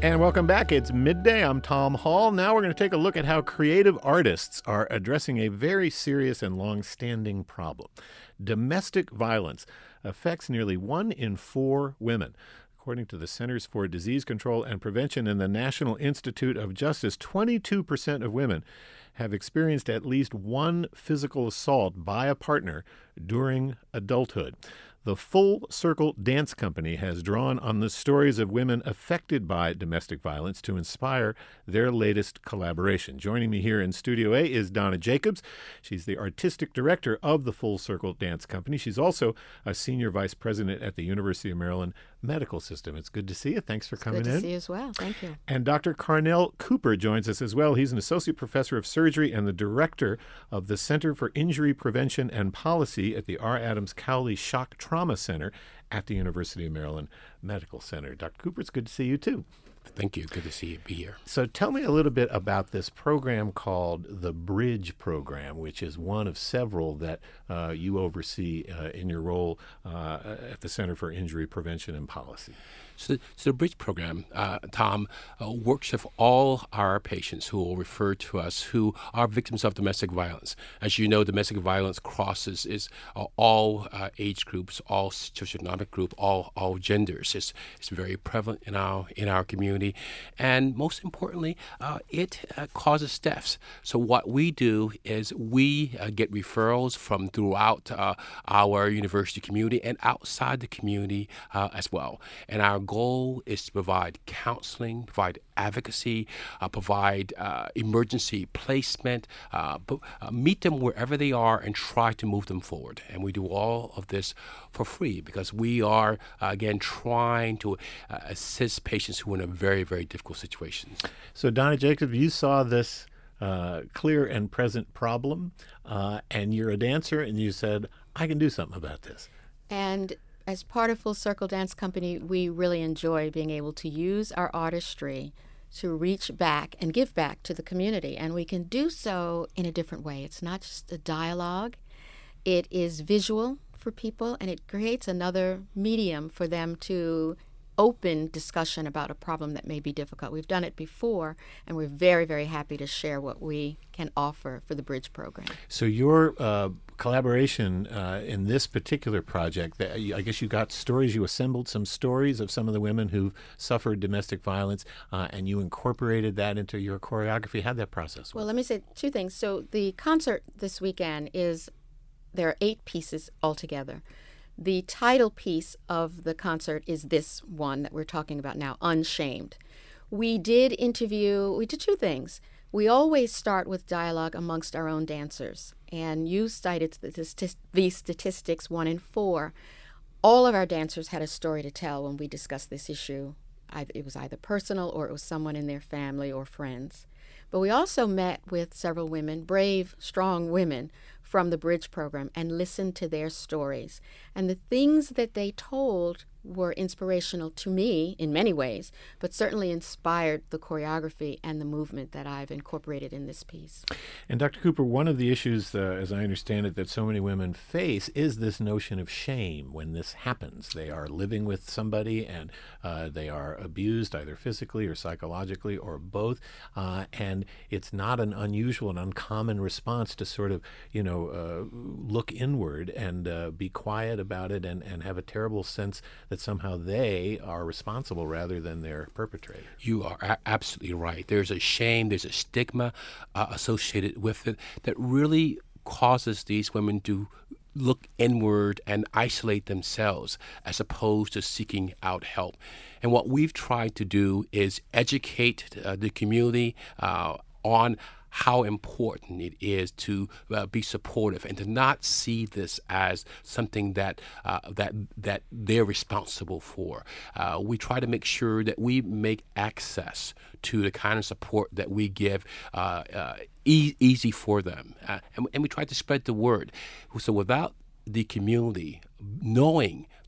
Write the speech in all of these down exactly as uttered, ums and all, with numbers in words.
And welcome back. It's midday. I'm Tom Hall. Now we're going to take a look at how creative artists are addressing a very serious and long-standing problem. Domestic violence affects nearly one in four women. According to the Centers for Disease Control and Prevention and the National Institute of Justice, twenty-two percent of women have experienced at least one physical assault by a partner during adulthood. The Full Circle Dance Company has drawn on the stories of women affected by domestic violence to inspire their latest collaboration. Joining me here in Studio A is Donna Jacobs. She's the artistic director of the Full Circle Dance Company. She's also a senior vice president at the University of Maryland Medical System. It's good to see you. Thanks for it's coming in. Good to see you as well. Thank you. And Doctor Carnell Cooper joins us as well. He's an associate professor of surgery and the director of the Center for Injury Prevention and Policy at the R. Adams Cowley Shock Trauma Center at the University of Maryland Medical Center. Doctor Cooper, it's good to see you too. Thank you. Good to see you be here. So tell me a little bit about this program called the Bridge Program, which is one of several that uh, you oversee uh, in your role uh, at the Center for Injury Prevention and Policy. So, so the Bridge Program, uh, Tom, uh, works with all our patients who will refer to us who are victims of domestic violence. As you know, domestic violence crosses is uh, all uh, age groups, all socioeconomic group, all all genders. It's, it's very prevalent in our in our community, and most importantly, uh, it uh, causes deaths. So what we do is we uh, get referrals from throughout uh, our university community and outside the community uh, as well, and our goal is to provide counseling, provide advocacy, uh, provide uh, emergency placement, uh, b- uh, meet them wherever they are and try to move them forward. And we do all of this for free because we are, uh, again, trying to uh, assist patients who are in a very, very difficult situations. So, Donna Jacobs, you saw this uh, clear and present problem, uh, and you're a dancer, and you said, I can do something about this. And as part of Full Circle Dance Company, we really enjoy being able to use our artistry to reach back and give back to the community. And we can do so in a different way. It's not just a dialogue. It is visual for people, and it creates another medium for them to open discussion about a problem that may be difficult. We've done it before, and we're very, very happy to share what we can offer for the Bridge Program. So your uh, collaboration uh, in this particular project, that I guess you got stories, you assembled some stories of some of the women who suffered domestic violence, uh, and you incorporated that into your choreography. How'd that process work? Well, let me say two things. So the concert this weekend is, there are eight pieces altogether. The title piece of the concert is this one that we're talking about now, Unshamed. We did interview, we did two things. We always start with dialogue amongst our own dancers. And you cited the, the statistics one in four. All of our dancers had a story to tell when we discussed this issue. It was either personal or it was someone in their family or friends. But we also met with several women, brave, strong women, from the Bridge Program and listened to their stories. And the things that they told were inspirational to me in many ways, but certainly inspired the choreography and the movement that I've incorporated in this piece. And Doctor Cooper, one of the issues, uh, as I understand it, that so many women face is this notion of shame when this happens. They are living with somebody and uh, they are abused either physically or psychologically or both, uh, and it's not an unusual and uncommon response to sort of, you know, uh, look inward and uh, be quiet about it and, and have a terrible sense that somehow they are responsible rather than their perpetrator. You are a- absolutely right. There's a shame, there's a stigma uh, associated with it that really causes these women to look inward and isolate themselves as opposed to seeking out help. And what we've tried to do is educate uh, the community uh, on how important it is to uh, be supportive and to not see this as something that uh, that that they're responsible for. Uh, we try to make sure that we make access to the kind of support that we give uh, uh, e- easy for them, uh, and, and we try to spread the word. So without the community knowing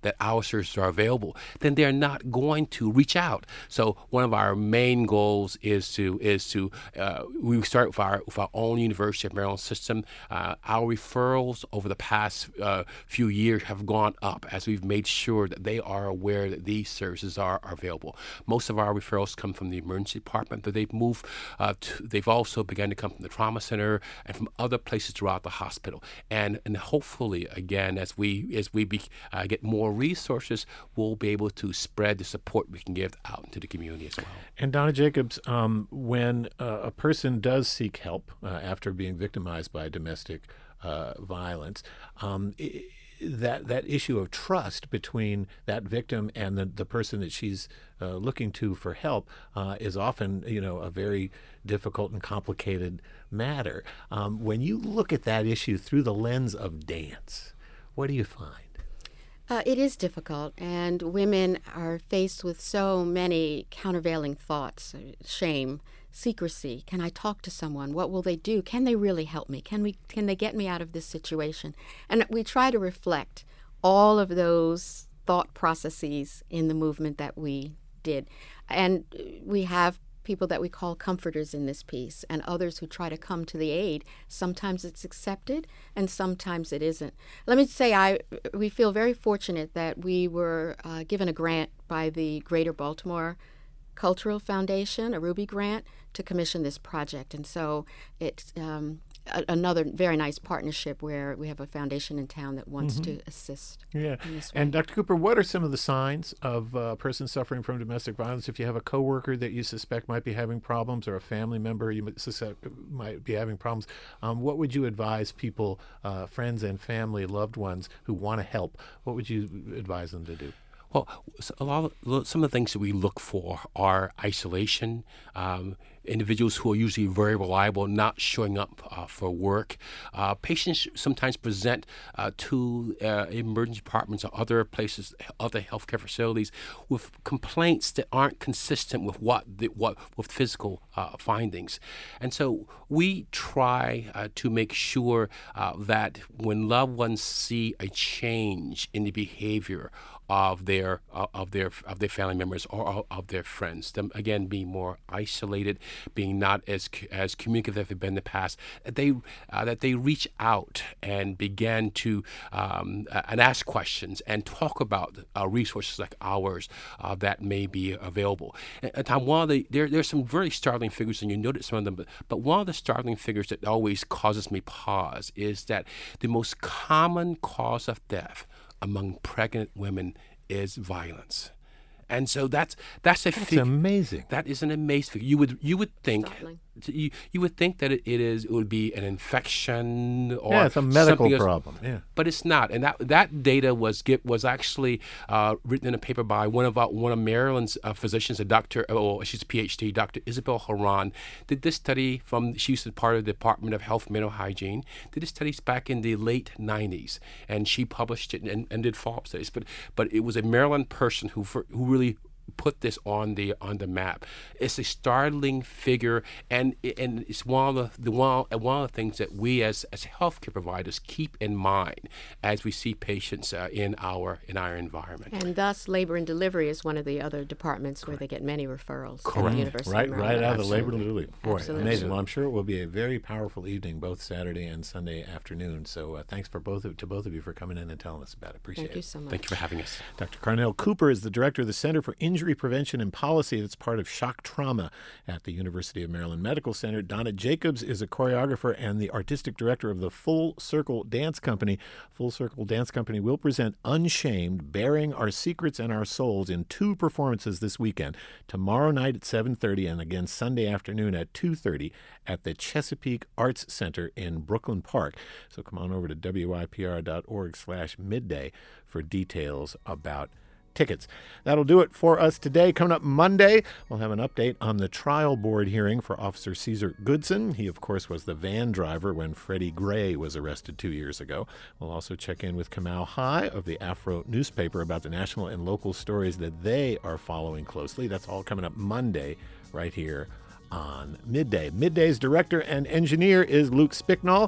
that our services are available, then they're not going to reach out. So one of our main goals is to is to uh, we start with our with our own University of Maryland system. Uh, our referrals over the past uh, few years have gone up as we've made sure that they are aware that these services are, are available. Most of our referrals come from the emergency department, but they've moved. Uh, to, they've also begun to come from the trauma center and from other places throughout the hospital. And and hopefully, again, as we as we be, uh, get more resources, we'll be able to spread the support we can give out into the community as well. And Donna Jacobs, um, when uh, a person does seek help uh, after being victimized by domestic uh, violence, um, it, that that issue of trust between that victim and the, the person that she's uh, looking to for help uh, is often, you know, a very difficult and complicated matter. Um, when you look at that issue through the lens of dance, what do you find? Uh, it is difficult, and women are faced with so many countervailing thoughts: shame, secrecy. Can I talk to someone? What will they do? Can they really help me? Can we? Can they get me out of this situation? And we try to reflect all of those thought processes in the movement that we did, and we have people that we call comforters in this piece, and others who try to come to the aid. Sometimes it's accepted, and sometimes it isn't. Let me say, I we feel very fortunate that we were uh, given a grant by the Greater Baltimore Cultural Foundation, a Ruby grant, to commission this project. And so it's um, a, another very nice partnership where we have a foundation in town that wants mm-hmm. to assist. Yeah. In this way. And Doctor Cooper, what are some of the signs of a person suffering from domestic violence? If you have a coworker that you suspect might be having problems, or a family member you might suspect might be having problems, um, what would you advise people, uh, friends and family, loved ones who want to help? What would you advise them to do? Well, a lot of, some of the things that we look for are isolation, um, individuals who are usually very reliable, not showing up uh, for work. Uh, patients sometimes present uh, to uh, emergency departments or other places, other healthcare facilities, with complaints that aren't consistent with what the, what with physical uh, findings. And so we try uh, to make sure uh, that when loved ones see a change in the behavior of their uh, of their of their family members or of their friends, them again being more isolated, being not as as communicative as they've been in the past, that they uh, that they reach out and begin to um, uh, and ask questions and talk about uh, resources like ours uh, that may be available. And Tom, one of the there there's some very startling figures, and you noted some of them, but, but one of the startling figures that always causes me pause is that the most common cause of death among pregnant women is violence. And so that's that's a That's fig- amazing. That is an amazing figure. You would you would think Startling. you, you would think that it, it is it would be an infection or Yeah, it's a medical something else, problem. Yeah. but it's not. And that that data was get, was actually uh, written in a paper by one of our, one of Maryland's uh, physicians, a doctor, oh, she's a P H D, Doctor Isabel Haran, did this study from. She was part of the Department of Health and Mental Hygiene. Did this studies back in the late nineties, and she published it and, and did follow-up studies. But but it was a Maryland person who for, who really put this on the on the map. It's a startling figure, and and it's one of the, the one one of the things that we as as healthcare providers keep in mind as we see patients uh, in our in our environment. And thus, labor and delivery is one of the other departments Correct. Where they get many referrals. At Correct. the University Right, of right Maryland. out of the labor and Absolutely. delivery. Boy, Absolutely. amazing. Well, I'm sure it will be a very powerful evening, both Saturday and Sunday afternoon. So uh, thanks for both of, to both of you for coming in and telling us about it. Appreciate Thank you it. so much. Thank you for having us. Doctor Carnell Cooper is the director of the Center for Injury Prevention and Policy that's part of shock trauma at the University of Maryland Medical Center. Donna Jacobs is a choreographer and the artistic director of the Full Circle Dance Company. Full Circle Dance Company will present Unshamed, Bearing Our Secrets and Our Souls in two performances this weekend, tomorrow night at seven thirty and again Sunday afternoon at two thirty at the Chesapeake Arts Center in Brooklyn Park. So come on over to W I P R dot org slash midday for details about tickets. That'll do it for us today. Coming up Monday, we'll have an update on the trial board hearing for Officer Caesar Goodson. He, of course, was the van driver when Freddie Gray was arrested two years ago. We'll also check in with Kamau High of the Afro newspaper about the national and local stories that they are following closely. That's all coming up Monday right here on Midday. Midday's director and engineer is Luke Spicknall.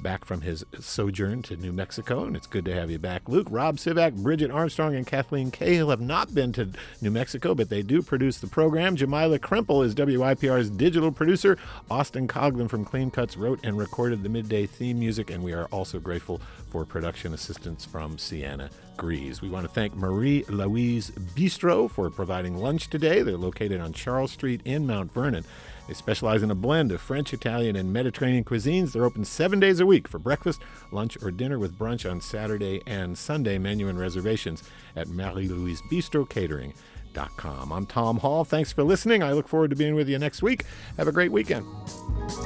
back from his sojourn to New Mexico, and it's good to have you back, Luke. Rob Sivak, Bridget Armstrong, and Kathleen Cahill have not been to New Mexico, but they do produce the program. Jamila Krempel is W I P R's digital producer. Austin Coughlin from Clean Cuts wrote and recorded the midday theme music, and we are also grateful for production assistance from Sienna Grease. We want to thank Marie Louise Bistro for providing lunch today. They're located on Charles Street in Mount Vernon. They specialize in a blend of French, Italian, and Mediterranean cuisines. They're open seven days a week for breakfast, lunch, or dinner with brunch on Saturday and Sunday. Menu and reservations at Marie Louise Bistro Catering dot com. I'm Tom Hall. Thanks for listening. I look forward to being with you next week. Have a great weekend.